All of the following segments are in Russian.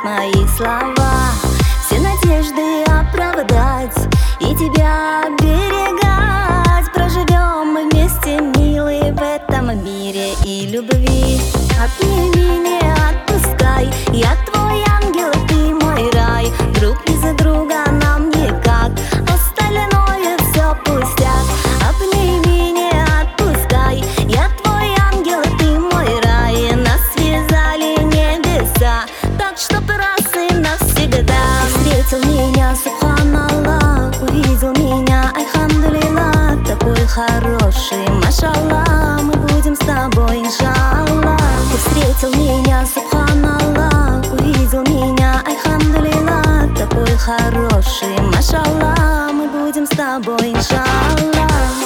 помнишь мои слова. Все надежды оправдать и тебя оберегать. Проживем мы вместе, милый, в этом мире и любви. Обними, не отпускай, я твой ангел, ты мой рай. Друг без друга нам никак, остальное все пустяк. Обними, не отпускай, я твой ангел, ты мой рай. Нас связали небеса, так чтоб раз и навсегда. Встретил меня, субханаллах, увидел меня, альхамдулилlah. Такой хороший, машаллах, мы будем с тобой, иншаллах. Ты встретил меня, субханаллах, увидел меня, альхамдулилlah. Такой хороший, машаллах, мы будем с тобой, иншаллах.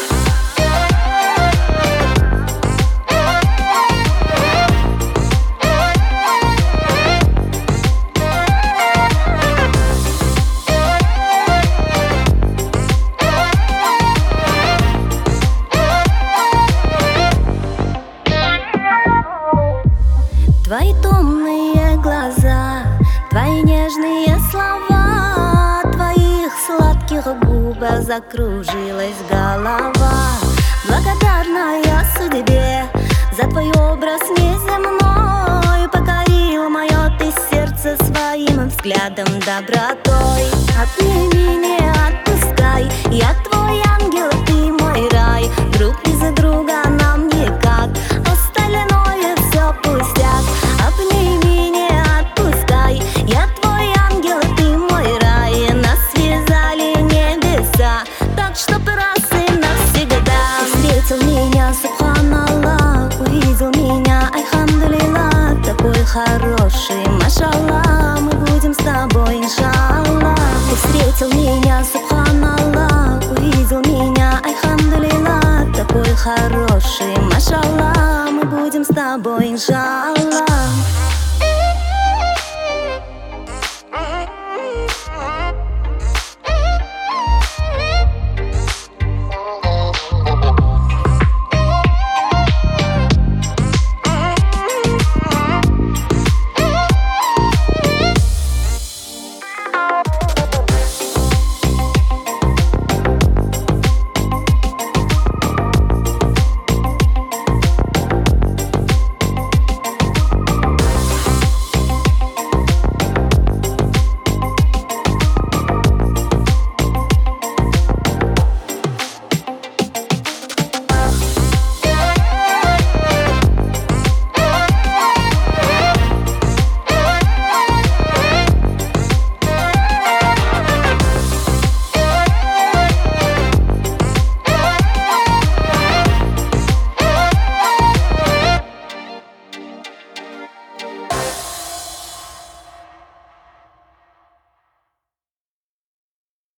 Твои томные глаза, твои нежные слова, твоих сладких губах закружилась голова. Благодарная судьбе за твой образ неземной, покорил мое ты сердце своим взглядом, добротой. Обними, не отпускай, я твой ангел, ты мой рай. Друг без друга нам никак, остальное все пустяк. Обними, не отпускай, я твой ангел, ты мой рай. Нас связали небеса, так чтоб раз и навсегда. Ты встретил меня, субханаллах, увидел меня, альхамдулилlah. Такой хороший, машаллах, мы будем с тобой, иншаллах. Ты встретил меня, субханаллах, увидел меня, альхамдулилlah. Такой хороший, машаллах, мы будем с тобой, иншаллах.